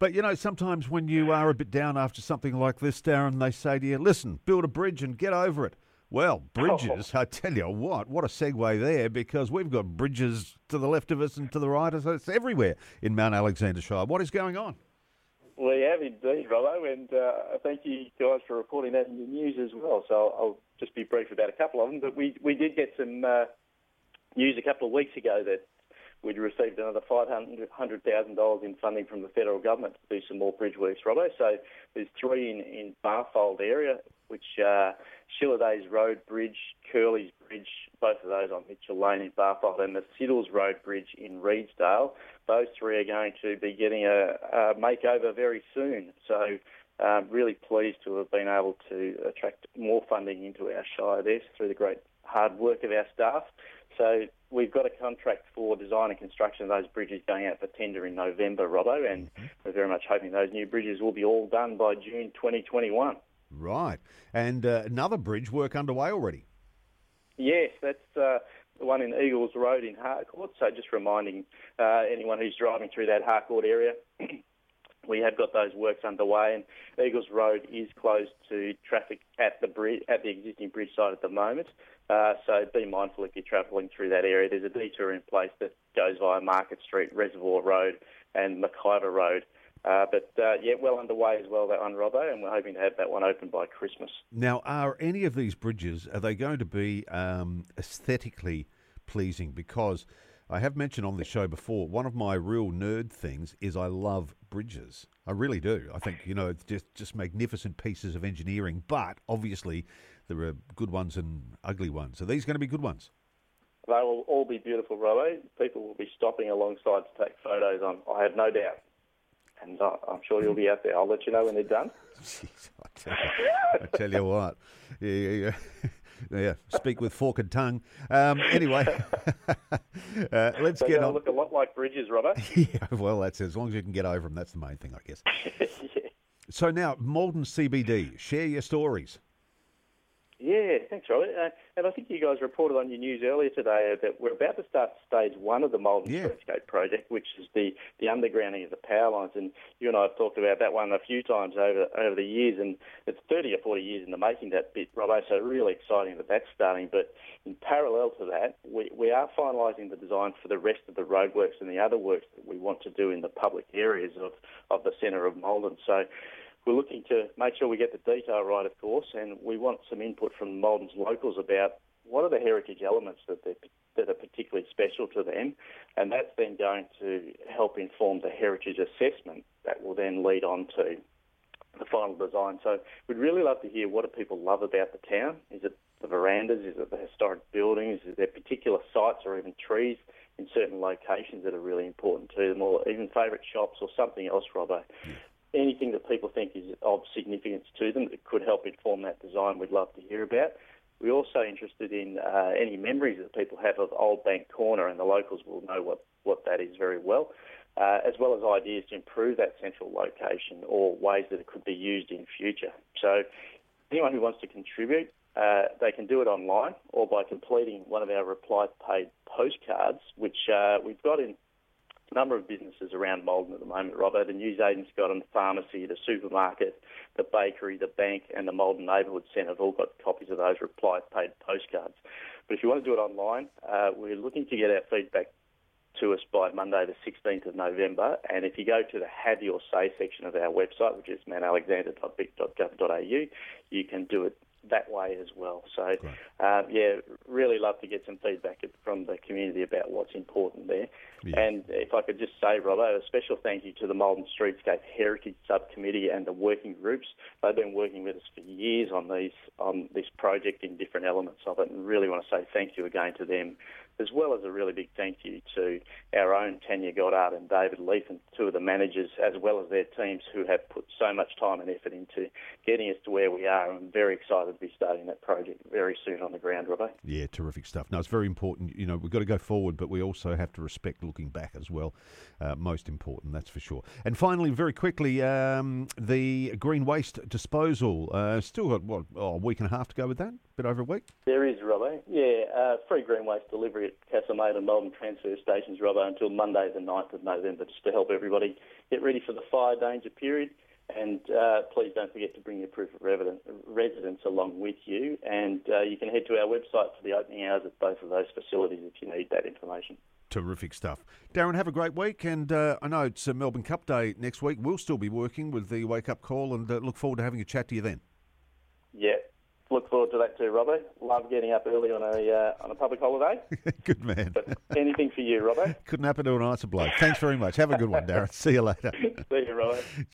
But, sometimes when you are a bit down after something like this, Darren, they say to you, listen, build a bridge and get over it. Well, bridges, I tell you what a segue there, because we've got bridges to the left of us and to the right of us. It's everywhere in Mount Alexander Shire. What is going on? We have indeed, Robbo, and thank you guys for reporting that in your news as well. So I'll just be brief about a couple of them. But we did get some news a couple of weeks ago that we'd received another $500,000 in funding from the federal government to do some more bridge works, Robbo. So there's three in Barfold area, which Shilladays Road Bridge, Curley's Bridge, both of those on Mitchell Lane in Barfold, and the Siddles Road Bridge in Reedsdale. Those three are going to be getting a makeover very soon. So really pleased to have been able to attract more funding into our shire there through the great hard work of our staff. So we've got a contract for design and construction of those bridges going out for tender in November, Robbo, and we're very much hoping those new bridges will be all done by June 2021. Right. And another bridge work underway already? Yes, that's the one in Eagles Road in Harcourt. So just reminding anyone who's driving through that Harcourt area, we have got those works underway, and Eagles Road is closed to traffic at the existing bridge site at the moment. So be mindful if you're travelling through that area. There's a detour in place that goes via Market Street, Reservoir Road and McIver Road. Well underway as well, that one, Robbo, and we're hoping to have that one open by Christmas. Now, are any of these bridges, are they going to be aesthetically pleasing? Because I have mentioned on the show before, one of my real nerd things is I love bridges. I really do. I think, it's just magnificent pieces of engineering, but obviously there are good ones and ugly ones. Are these going to be good ones? They will all be beautiful, Robbo. People will be stopping alongside to take photos on, I have no doubt. And I'm sure you'll be out there. I'll let you know when they're done. Jeez, I tell you what. Yeah, speak with forked tongue. Anyway, let's get on. They look a lot like bridges, Robbo. Yeah, well, that's as long as you can get over them. That's the main thing, I guess. Yeah. So now, Maldon CBD, share your stories. Yeah, thanks, Robert. And I think you guys reported on your news earlier today that we're about to start stage one of the Maldon Streetscape project, which is the undergrounding of the power lines. And you and I have talked about that one a few times over the years, and it's 30 or 40 years in the making, that bit, Robert, so really exciting that that's starting. But in parallel to that, we are finalising the design for the rest of the roadworks and the other works that we want to do in the public areas of the centre of Maldon. So we're looking to make sure we get the detail right, of course, and we want some input from Maldon's locals about what are the heritage elements that are particularly special to them, and that's then going to help inform the heritage assessment that will then lead on to the final design. So we'd really love to hear what do people love about the town. Is it the verandas? Is it the historic buildings? Is there particular sites or even trees in certain locations that are really important to them, or even favourite shops or something else, Robbo? Yeah. Anything that people think is of significance to them that could help inform that design, we'd love to hear about. We're also interested in any memories that people have of Old Bank Corner, and the locals will know what that is very well, as well as ideas to improve that central location or ways that it could be used in future. So anyone who wants to contribute, they can do it online or by completing one of our reply paid postcards, which we've got in a number of businesses around Maldon at the moment, Robert. The newsagent's got them, the pharmacy, the supermarket, the bakery, the bank and the Maldon Neighbourhood Centre have all got copies of those reply paid postcards. But if you want to do it online, we're looking to get our feedback to us by Monday the 16th of November, and if you go to the Have Your Say section of our website, which is mountalexander.vic.gov.au, you can do it that way as well. So, really love to get some feedback from the community about what's important there. Yeah. And if I could just say, Robbo, a special thank you to the Maldon Streetscape Heritage Subcommittee and the working groups. They've been working with us for years on this project in different elements of it, and really want to say thank you again to them, as well as a really big thank you to our own Tanya Goddard and David Leatham, two of the managers, as well as their teams who have put so much time and effort into getting us to where we are. I'm very excited to be starting that project very soon on the ground, Robbo. Yeah, terrific stuff. No, it's very important. You know, we've got to go forward, but we also have to respect looking back as well. Most important, that's for sure. And finally, very quickly, the green waste disposal. Still got, a week and a half to go with that? bit over a week? There is, Robbo. Yeah, free green waste delivery at Castlemaine and Melbourne transfer stations, Robbo, until Monday the 9th of November, just to help everybody get ready for the fire danger period. And please don't forget to bring your proof of residence along with you. And you can head to our website for the opening hours at both of those facilities if you need that information. Terrific stuff. Darren, have a great week. And I know it's Melbourne Cup Day next week. We'll still be working with the Wake Up Call and look forward to having a chat to you then. Yeah, look forward to that too, Robbo. Love getting up early on a public holiday. Good man. But anything for you, Robbo. Couldn't happen to a nicer bloke. Thanks very much. Have a good one, Darren. See you later. See you, Robbo.